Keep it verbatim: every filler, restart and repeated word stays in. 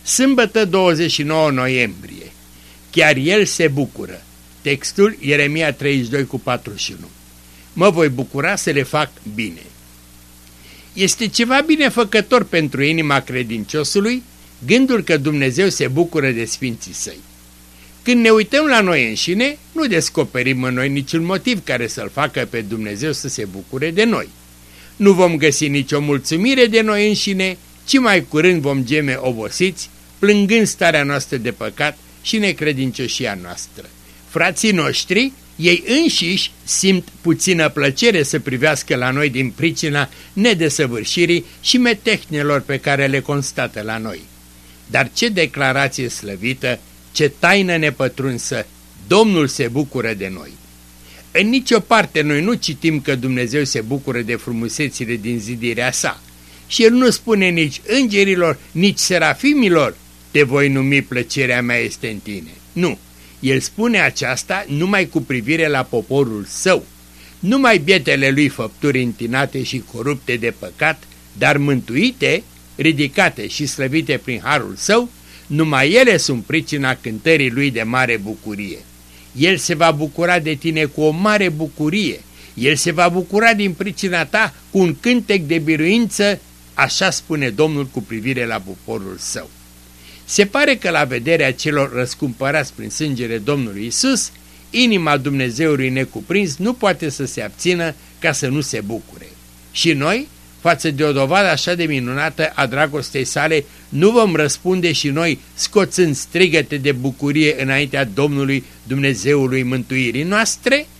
Sâmbătă douăzeci și nouă noiembrie. Chiar El se bucură. Textul Ieremia treizeci și doi cu patruzeci și unu. Mă voi bucura să le fac bine. Este ceva binefăcător pentru inima credinciosului gândul că Dumnezeu se bucură de sfinții săi. Când ne uităm la noi înșine, nu descoperim în noi niciun motiv care să-L facă pe Dumnezeu să se bucure de noi. Nu vom găsi nicio mulțumire de noi înșine, ci mai curând vom geme obosiți, plângând starea noastră de păcat și necredincioșia noastră. Frații noștri, ei înșiși, simt puțină plăcere să privească la noi din pricina nedesăvârșirii și metehnelor pe care le constată la noi. Dar ce declarație slăvită, ce taină nepătrunsă, Domnul se bucură de noi. În nicio parte noi nu citim că Dumnezeu se bucură de frumusețile din zidirea sa. Și El nu spune nici îngerilor, nici serafimilor, te voi numi plăcerea mea este în tine. Nu, El spune aceasta numai cu privire la poporul său. Numai bietele lui făpturi întinate și corupte de păcat, dar mântuite, ridicate și slăvite prin harul său, numai ele sunt pricina cântării lui de mare bucurie. El se va bucura de tine cu o mare bucurie. El se va bucura din pricina ta cu un cântec de biruință, așa spune Domnul cu privire la poporul său. Se pare că la vederea celor răscumpărați prin sângele Domnului Isus, inima Dumnezeului necuprins nu poate să se abțină ca să nu se bucure. Și noi, față de o dovadă așa de minunată a dragostei sale, nu vom răspunde și noi scoțând strigăte de bucurie înaintea Domnului Dumnezeului mântuirii noastre?